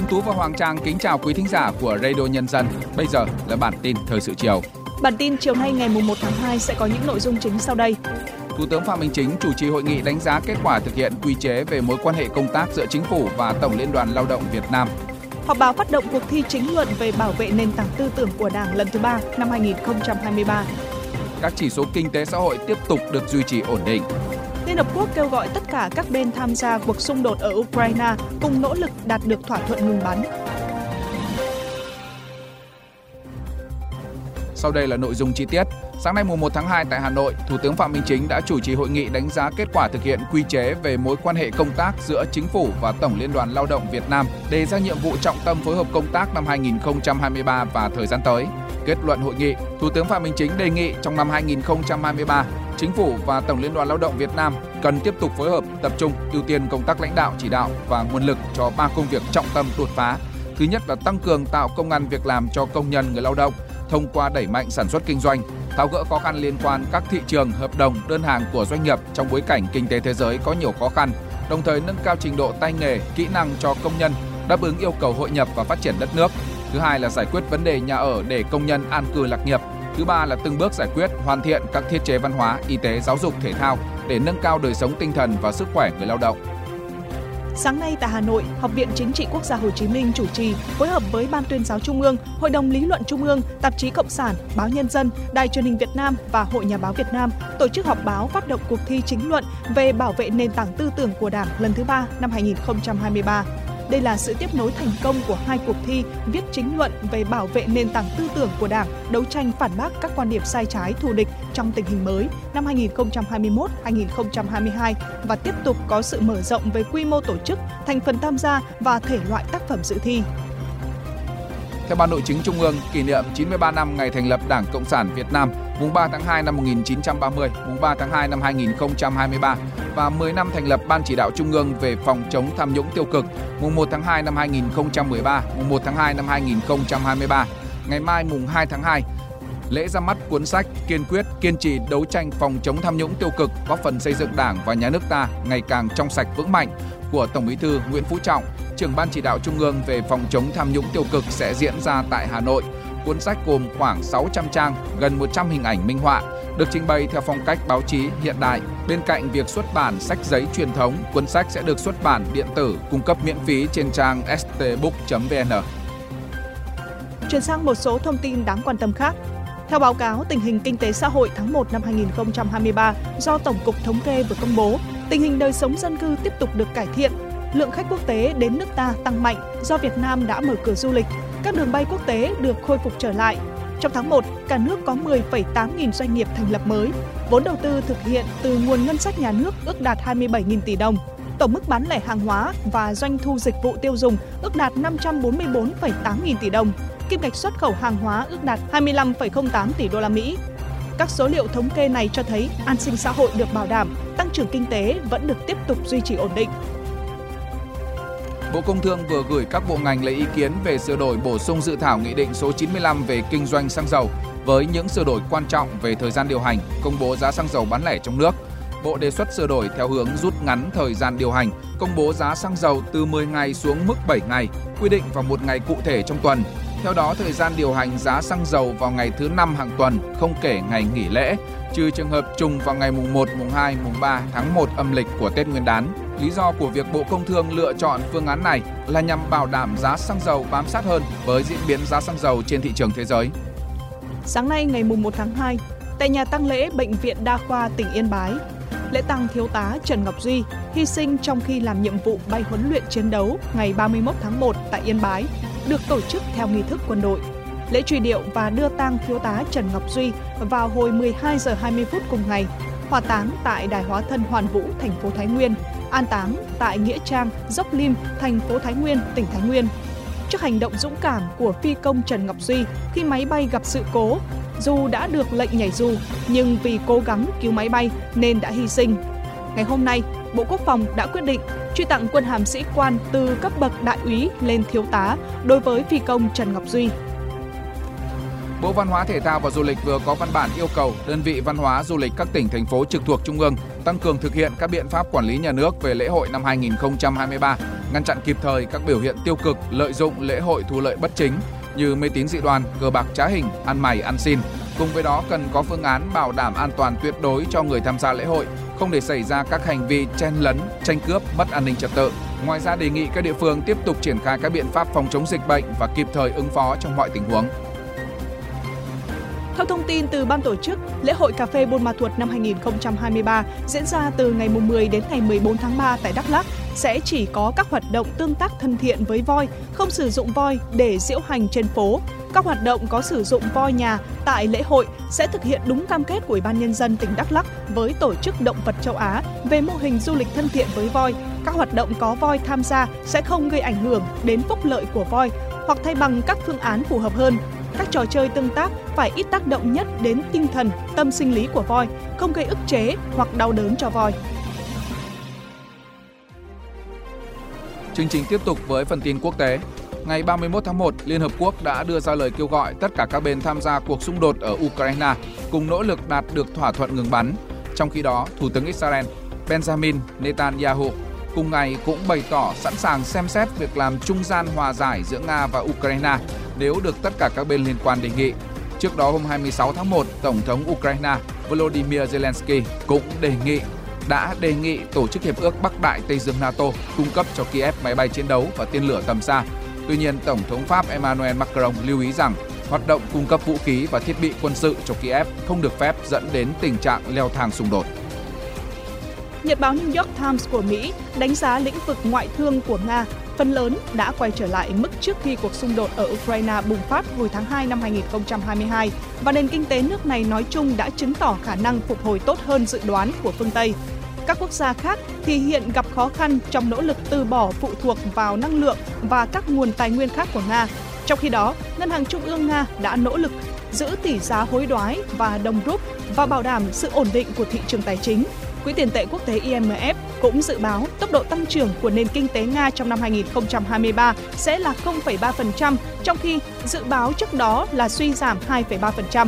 Tuấn Tú và Hoàng Trang kính chào quý thính giả của Radio Nhân dân. Bây giờ là bản tin thời sự chiều. Bản tin chiều nay ngày 1 tháng 2 sẽ có những nội dung chính sau đây. Thủ tướng Phạm Minh Chính chủ trì hội nghị đánh giá kết quả thực hiện quy chế về mối quan hệ công tác giữa Chính phủ và Tổng Liên đoàn Lao động Việt Nam. Họp báo phát động cuộc thi chính luận về bảo vệ nền tảng tư tưởng của Đảng lần thứ 3 năm 2023. Các chỉ số kinh tế xã hội tiếp tục được duy trì ổn định. Liên Hợp Quốc kêu gọi tất cả các bên tham gia cuộc xung đột ở Ukraine cùng nỗ lực đạt được thỏa thuận ngừng bắn. Sau đây là nội dung chi tiết. Sáng nay 1 tháng 2 tại Hà Nội, Thủ tướng Phạm Minh Chính đã chủ trì hội nghị đánh giá kết quả thực hiện quy chế về mối quan hệ công tác giữa Chính phủ và Tổng Liên đoàn Lao động Việt Nam, đề ra nhiệm vụ trọng tâm phối hợp công tác năm 2023 và thời gian tới. Kết luận hội nghị, Thủ tướng Phạm Minh Chính đề nghị trong năm 2023, Chính phủ và Tổng Liên đoàn Lao động Việt Nam cần tiếp tục phối hợp, tập trung, ưu tiên công tác lãnh đạo, chỉ đạo và nguồn lực cho 3 công việc trọng tâm đột phá. Thứ nhất là tăng cường tạo công ăn việc làm cho công nhân người lao động thông qua đẩy mạnh sản xuất kinh doanh, tháo gỡ khó khăn liên quan các thị trường, hợp đồng, đơn hàng của doanh nghiệp trong bối cảnh kinh tế thế giới có nhiều khó khăn, đồng thời nâng cao trình độ tay nghề, kỹ năng cho công nhân, đáp ứng yêu cầu hội nhập và phát triển đất nước. Thứ hai là giải quyết vấn đề nhà ở để công nhân an cư lạc nghiệp. Thứ ba là từng bước giải quyết, hoàn thiện các thiết chế văn hóa, y tế, giáo dục, thể thao để nâng cao đời sống tinh thần và sức khỏe người lao động. Sáng nay tại Hà Nội, Học viện Chính trị Quốc gia Hồ Chí Minh chủ trì phối hợp với Ban Tuyên giáo Trung ương, Hội đồng Lý luận Trung ương, Tạp chí Cộng sản, Báo Nhân dân, Đài Truyền hình Việt Nam và Hội Nhà báo Việt Nam tổ chức họp báo phát động cuộc thi chính luận về bảo vệ nền tảng tư tưởng của Đảng lần thứ 3 năm 2023. Đây là sự tiếp nối thành công của 2 cuộc thi viết chính luận về bảo vệ nền tảng tư tưởng của Đảng, đấu tranh phản bác các quan điểm sai trái thù địch trong tình hình mới năm 2021-2022 và tiếp tục có sự mở rộng về quy mô tổ chức, thành phần tham gia và thể loại tác phẩm dự thi. Theo Ban Nội chính Trung ương, kỷ niệm 93 năm ngày thành lập Đảng Cộng sản Việt Nam, mùng 3 tháng 2 năm 1930, mùng 3 tháng 2 năm 2023 và 10 năm thành lập Ban Chỉ đạo Trung ương về phòng chống tham nhũng tiêu cực, mùng 1 tháng 2 năm 2013, mùng 1 tháng 2 năm 2023. Ngày mai mùng 2 tháng 2, lễ ra mắt cuốn sách Kiên quyết, kiên trì đấu tranh phòng chống tham nhũng tiêu cực, góp phần xây dựng Đảng và Nhà nước ta ngày càng trong sạch vững mạnh của Tổng Bí thư Nguyễn Phú Trọng, trưởng Ban Chỉ đạo Trung ương về phòng chống tham nhũng tiêu cực sẽ diễn ra tại Hà Nội. Cuốn sách gồm khoảng 600 trang, gần 100 hình ảnh minh họa, được trình bày theo phong cách báo chí hiện đại. Bên cạnh việc xuất bản sách giấy truyền thống, cuốn sách sẽ được xuất bản điện tử, cung cấp miễn phí trên trang stbook.vn. Chuyển sang một số thông tin đáng quan tâm khác. Theo báo cáo tình hình kinh tế xã hội tháng 1 năm 2023 do Tổng cục Thống kê vừa công bố, tình hình đời sống dân cư tiếp tục được cải thiện. Lượng khách quốc tế đến nước ta tăng mạnh do Việt Nam đã mở cửa du lịch. Các đường bay quốc tế được khôi phục trở lại. Trong tháng 1, cả nước có 10,8 nghìn doanh nghiệp thành lập mới. Vốn đầu tư thực hiện từ nguồn ngân sách nhà nước ước đạt 27.000 tỷ đồng. Tổng mức bán lẻ hàng hóa và doanh thu dịch vụ tiêu dùng ước đạt 544,8 nghìn tỷ đồng. Kim ngạch xuất khẩu hàng hóa ước đạt 25,08 tỷ đô la Mỹ. Các số liệu thống kê này cho thấy an sinh xã hội được bảo đảm, tăng trưởng kinh tế vẫn được tiếp tục duy trì ổn định. Bộ Công Thương vừa gửi các bộ ngành lấy ý kiến về sửa đổi bổ sung dự thảo Nghị định số 95 về kinh doanh xăng dầu với những sửa đổi quan trọng về thời gian điều hành, công bố giá xăng dầu bán lẻ trong nước. Bộ đề xuất sửa đổi theo hướng rút ngắn thời gian điều hành, công bố giá xăng dầu từ 10 ngày xuống mức 7 ngày, quy định vào một ngày cụ thể trong tuần. Theo đó, thời gian điều hành giá xăng dầu vào ngày thứ 5 hàng tuần, không kể ngày nghỉ lễ, trừ trường hợp trùng vào ngày mùng 1, mùng 2, mùng 3 tháng 1 âm lịch của Tết Nguyên đán. Lý do của việc Bộ Công Thương lựa chọn phương án này là nhằm bảo đảm giá xăng dầu bám sát hơn với diễn biến giá xăng dầu trên thị trường thế giới. Sáng nay ngày 1 tháng 2, tại nhà tang lễ Bệnh viện Đa khoa tỉnh Yên Bái, lễ tang Thiếu tá Trần Ngọc Duy hy sinh trong khi làm nhiệm vụ bay huấn luyện chiến đấu ngày 31 tháng 1 tại Yên Bái được tổ chức theo nghi thức quân đội. Lễ truy điệu và đưa tang Thiếu tá Trần Ngọc Duy vào hồi 12 giờ 20 phút cùng ngày, hỏa táng tại Đài Hóa thân Hoàn Vũ, thành phố Thái Nguyên, an táng tại Nghĩa Trang, Dốc Lim, thành phố Thái Nguyên, tỉnh Thái Nguyên. Trước hành động dũng cảm của phi công Trần Ngọc Duy khi máy bay gặp sự cố, dù đã được lệnh nhảy dù, nhưng vì cố gắng cứu máy bay nên đã hy sinh. Ngày hôm nay, Bộ Quốc phòng đã quyết định truy tặng quân hàm sĩ quan từ cấp bậc đại úy lên thiếu tá đối với phi công Trần Ngọc Duy. Bộ Văn hóa Thể thao và Du lịch vừa có văn bản yêu cầu đơn vị văn hóa du lịch các tỉnh, thành phố trực thuộc Trung ương tăng cường thực hiện các biện pháp quản lý nhà nước về lễ hội năm 2023, ngăn chặn kịp thời các biểu hiện tiêu cực, lợi dụng lễ hội thu lợi bất chính như mê tín dị đoan, cờ bạc trá hình, ăn mày ăn xin. Cùng với đó cần có phương án bảo đảm an toàn tuyệt đối cho người tham gia lễ hội, không để xảy ra các hành vi chen lấn, tranh cướp, mất an ninh trật tự. Ngoài ra đề nghị các địa phương tiếp tục triển khai các biện pháp phòng chống dịch bệnh và kịp thời ứng phó trong mọi tình huống. Theo thông tin từ ban tổ chức, lễ hội cà phê Buôn Ma Thuột năm 2023 diễn ra từ ngày 10 đến ngày 14 tháng 3 tại Đắk Lắk sẽ chỉ có các hoạt động tương tác thân thiện với voi, không sử dụng voi để diễu hành trên phố. Các hoạt động có sử dụng voi nhà tại lễ hội sẽ thực hiện đúng cam kết của Ủy ban Nhân dân tỉnh Đắk Lắk với Tổ chức Động vật châu Á về mô hình du lịch thân thiện với voi. Các hoạt động có voi tham gia sẽ không gây ảnh hưởng đến phúc lợi của voi hoặc thay bằng các phương án phù hợp hơn. Các trò chơi tương tác phải ít tác động nhất đến tinh thần, tâm sinh lý của voi, không gây ức chế hoặc đau đớn cho voi. Chương trình tiếp tục với phần tin quốc tế. Ngày 31 tháng 1, Liên Hợp Quốc đã đưa ra lời kêu gọi tất cả các bên tham gia cuộc xung đột ở Ukraine cùng nỗ lực đạt được thỏa thuận ngừng bắn. Trong khi đó, Thủ tướng Israel Benjamin Netanyahu cùng ngày cũng bày tỏ sẵn sàng xem xét việc làm trung gian hòa giải giữa Nga và Ukraine nếu được tất cả các bên liên quan đề nghị. Trước đó hôm 26 tháng 1, Tổng thống Ukraine Volodymyr Zelensky cũng đã đề nghị Tổ chức Hiệp ước Bắc Đại Tây Dương NATO cung cấp cho Kiev máy bay chiến đấu và tên lửa tầm xa. Tuy nhiên, Tổng thống Pháp Emmanuel Macron lưu ý rằng hoạt động cung cấp vũ khí và thiết bị quân sự cho Kiev không được phép dẫn đến tình trạng leo thang xung đột. Nhật báo New York Times của Mỹ đánh giá lĩnh vực ngoại thương của Nga phần lớn đã quay trở lại mức trước khi cuộc xung đột ở Ukraine bùng phát hồi tháng 2 năm 2022 và nền kinh tế nước này nói chung đã chứng tỏ khả năng phục hồi tốt hơn dự đoán của phương Tây. Các quốc gia khác thì hiện gặp khó khăn trong nỗ lực từ bỏ phụ thuộc vào năng lượng và các nguồn tài nguyên khác của Nga. Trong khi đó, Ngân hàng Trung ương Nga đã nỗ lực giữ tỷ giá hối đoái và đồng rúp và bảo đảm sự ổn định của thị trường tài chính. Quỹ tiền tệ quốc tế IMF cũng dự báo tốc độ tăng trưởng của nền kinh tế Nga trong năm 2023 sẽ là 0,3%, trong khi dự báo trước đó là suy giảm 2,3%.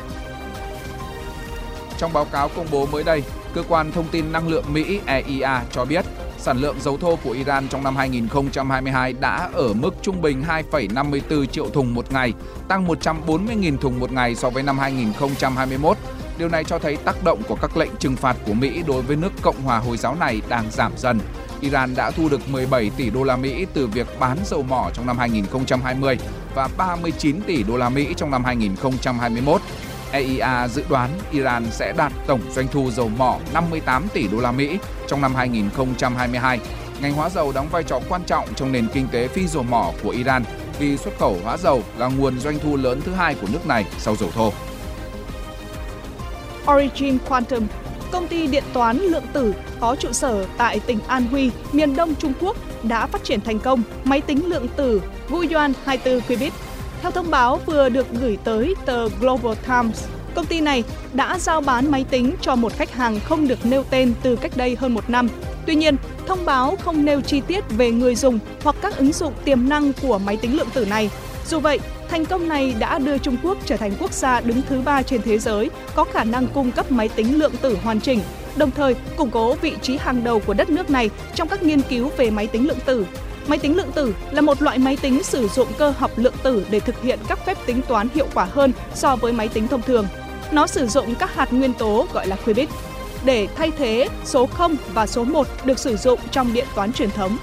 Trong báo cáo công bố mới đây, Cơ quan Thông tin Năng lượng Mỹ EIA cho biết sản lượng dầu thô của Iran trong năm 2022 đã ở mức trung bình 2,54 triệu thùng một ngày, tăng 140.000 thùng một ngày so với năm 2021. Điều này cho thấy tác động của các lệnh trừng phạt của Mỹ đối với nước Cộng hòa Hồi giáo này đang giảm dần. Iran đã thu được 17 tỷ đô la Mỹ từ việc bán dầu mỏ trong năm 2020 và 39 tỷ đô la Mỹ trong năm 2021. EIA dự đoán Iran sẽ đạt tổng doanh thu dầu mỏ 58 tỷ đô la Mỹ trong năm 2022. Ngành hóa dầu đóng vai trò quan trọng trong nền kinh tế phi dầu mỏ của Iran vì xuất khẩu hóa dầu là nguồn doanh thu lớn thứ hai của nước này sau dầu thô. Origin Quantum, công ty điện toán lượng tử có trụ sở tại tỉnh An Huy, miền đông Trung Quốc, đã phát triển thành công máy tính lượng tử Guiyuan 24 qubit. Theo thông báo vừa được gửi tới tờ Global Times, công ty này đã giao bán máy tính cho một khách hàng không được nêu tên từ cách đây hơn một năm. Tuy nhiên, thông báo không nêu chi tiết về người dùng hoặc các ứng dụng tiềm năng của máy tính lượng tử này. Dù vậy, thành công này đã đưa Trung Quốc trở thành quốc gia đứng thứ 3 trên thế giới có khả năng cung cấp máy tính lượng tử hoàn chỉnh, đồng thời củng cố vị trí hàng đầu của đất nước này trong các nghiên cứu về máy tính lượng tử. Máy tính lượng tử là một loại máy tính sử dụng cơ học lượng tử để thực hiện các phép tính toán hiệu quả hơn so với máy tính thông thường. Nó sử dụng các hạt nguyên tố gọi là qubit để thay thế số 0 và số 1 được sử dụng trong điện toán truyền thống.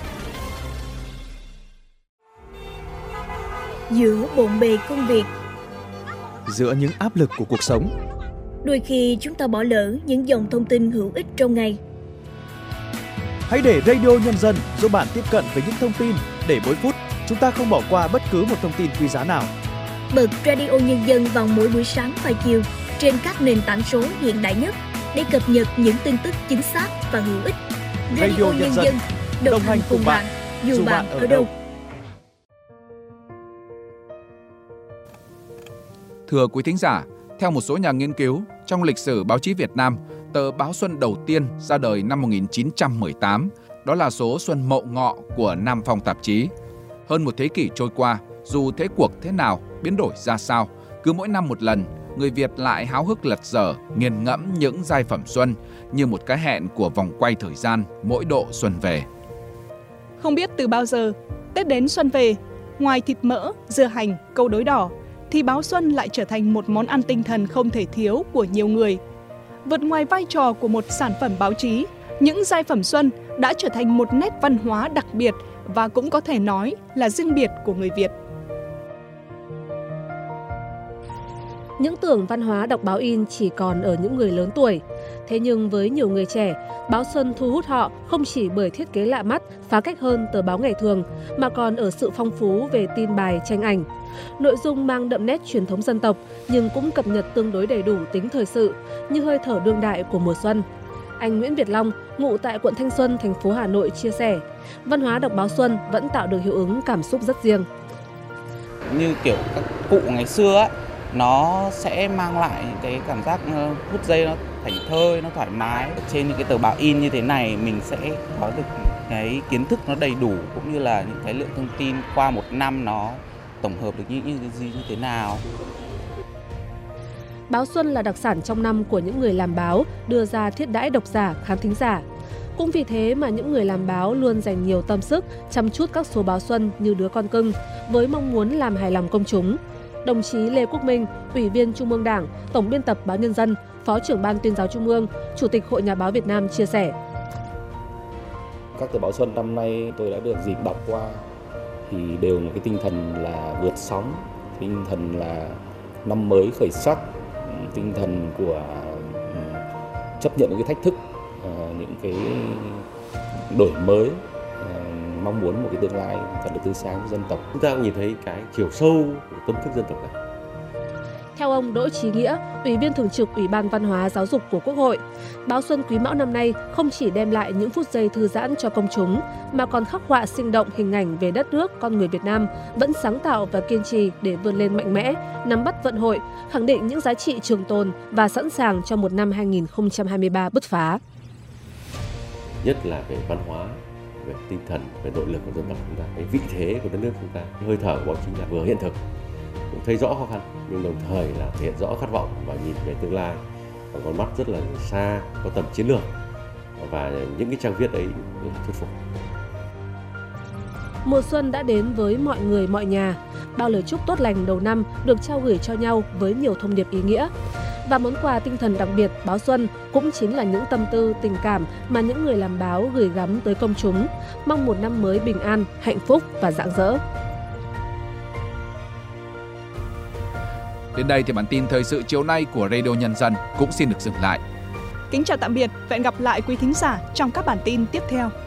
Giữa bộn bề công việc, giữa những áp lực của cuộc sống, đôi khi chúng ta bỏ lỡ những dòng thông tin hữu ích trong ngày. Hãy để Radio Nhân dân giúp bạn tiếp cận với những thông tin để mỗi phút chúng ta không bỏ qua bất cứ một thông tin quý giá nào. Bật Radio Nhân dân vào mỗi buổi sáng và chiều trên các nền tảng số hiện đại nhất để cập nhật những tin tức chính xác và hữu ích. Radio Nhân dân đồng hành cùng bạn dù bạn ở đâu. Thưa quý thính giả, theo một số nhà nghiên cứu, trong lịch sử báo chí Việt Nam, tờ Báo Xuân đầu tiên ra đời năm 1918, đó là số Xuân Mậu Ngọ của Nam Phong tạp chí. Hơn một thế kỷ trôi qua, dù thế cuộc thế nào, biến đổi ra sao, Cứ mỗi năm một lần, người Việt lại háo hức lật dở, nghiền ngẫm những giai phẩm xuân như một cái hẹn của vòng quay thời gian mỗi độ xuân về. Không biết từ bao giờ, Tết đến xuân về, ngoài thịt mỡ, dưa hành, câu đối đỏ, thì báo xuân lại trở thành một món ăn tinh thần không thể thiếu của nhiều người. Vượt ngoài vai trò của một sản phẩm báo chí, những giai phẩm xuân đã trở thành một nét văn hóa đặc biệt và cũng có thể nói là riêng biệt của người Việt. Những tưởng văn hóa đọc báo in chỉ còn ở những người lớn tuổi. Thế nhưng với nhiều người trẻ, báo xuân thu hút họ không chỉ bởi thiết kế lạ mắt, phá cách hơn tờ báo ngày thường, mà còn ở sự phong phú về tin bài, tranh ảnh. Nội dung mang đậm nét truyền thống dân tộc nhưng cũng cập nhật tương đối đầy đủ tính thời sự, như hơi thở đương đại của mùa xuân. Anh Nguyễn Việt Long, ngụ tại quận Thanh Xuân, thành phố Hà Nội chia sẻ, văn hóa đọc báo xuân vẫn tạo được hiệu ứng cảm xúc rất riêng. Như kiểu các cụ ngày xưa ấy, nó sẽ mang lại cái cảm giác phút giây nó thảnh thơi, nó thoải mái. Trên những cái tờ báo in như thế này mình sẽ có được cái kiến thức nó đầy đủ, cũng như là những cái lượng thông tin qua một năm nó tổng hợp được những gì như thế nào. Báo xuân là đặc sản trong năm của những người làm báo, đưa ra thiết đãi độc giả, khán thính giả. Cũng vì thế mà những người làm báo luôn dành nhiều tâm sức, chăm chút các số báo xuân như đứa con cưng, với mong muốn làm hài lòng công chúng. Đồng chí Lê Quốc Minh, Ủy viên Trung ương Đảng, Tổng biên tập Báo Nhân dân, Phó trưởng Ban Tuyên giáo Trung ương, Chủ tịch Hội Nhà báo Việt Nam chia sẻ. Các tờ báo xuân năm nay tôi đã được dịp đọc qua thì đều là cái tinh thần là vượt sóng, tinh thần là năm mới khởi sắc, tinh thần của chấp nhận những cái thách thức, những cái đổi mới, mong muốn một cái tương lai thật là tươi sáng của dân tộc. Chúng ta cũng nhìn thấy cái chiều sâu của tâm thức dân tộc này. Theo ông Đỗ Chí Nghĩa, Ủy viên Thường trực Ủy ban Văn hóa Giáo dục của Quốc hội, báo Xuân Quý Mão năm nay không chỉ đem lại những phút giây thư giãn cho công chúng, mà còn khắc họa sinh động hình ảnh về đất nước, con người Việt Nam vẫn sáng tạo và kiên trì để vươn lên mạnh mẽ, nắm bắt vận hội, khẳng định những giá trị trường tồn và sẵn sàng cho một năm 2023 bứt phá. Nhất là về văn hóa, về tinh thần, về nội lực của dân tộc chúng ta, cái vị thế của đất nước chúng ta, cái hơi thở của báo chí là vừa hiện thực, cũng thấy rõ khó khăn nhưng đồng thời là thể hiện rõ khát vọng và nhìn về tương lai và con mắt rất là xa, có tầm chiến lược, và những cái trang viết ấy là thuyết phục. Mùa xuân đã đến với mọi người mọi nhà, bao lời chúc tốt lành đầu năm được trao gửi cho nhau với nhiều thông điệp ý nghĩa. Và món quà tinh thần đặc biệt báo xuân cũng chính là những tâm tư, tình cảm mà những người làm báo gửi gắm tới công chúng, mong một năm mới bình an, hạnh phúc và rạng rỡ. Đến đây thì bản tin thời sự chiều nay của Radio Nhân dân cũng xin được dừng lại. Kính chào tạm biệt và hẹn gặp lại quý thính giả trong các bản tin tiếp theo.